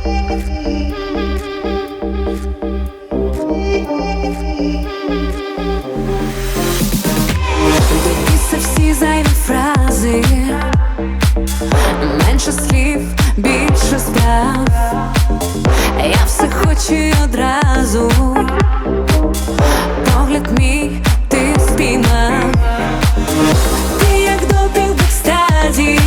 Після всі зайві фрази, менше слів, більше справ. Я все хочу й одразу. Погляд мій ти спіймав. Ти як допінг в екстазі,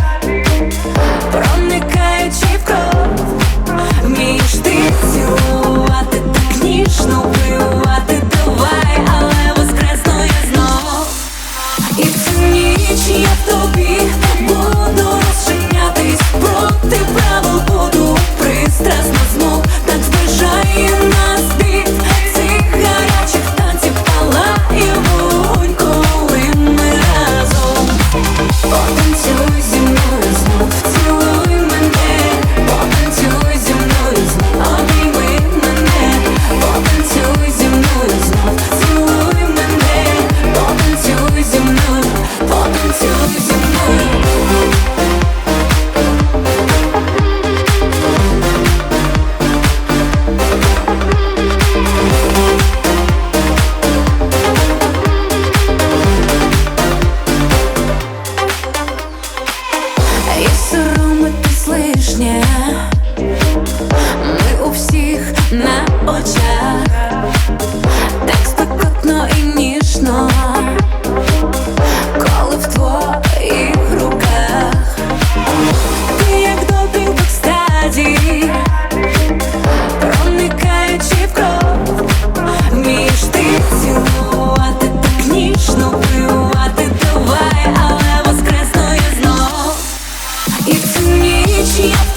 проникаючи в кров. Вмієш ти цілувати, так ніжно вбивати. Давай, але воскресну я знов. І цю ніч я в тобі буду розчинятись. Проти правил буду пристрасно знов. Так зближає нас біт цих гарячих танців. Палає вогонь, коли ми разом. Потанцюй зі мною знов, цілуй мене. Потанцюй зі мною знов, обійми мене. Потанцюй зі мною знов, цілуй мене. Потанцюй зі мною, потанцюй зі мною. І соромитись лишнє, ми у всіх на очах. Так спекотно і ніжно, коли в твоїх руках. Ти як допінг в екстазі, проникаючи в кров. Вмієш ти цілувати, так ніжно вбивати. Давай, але воскресну я знов. І цю ніч я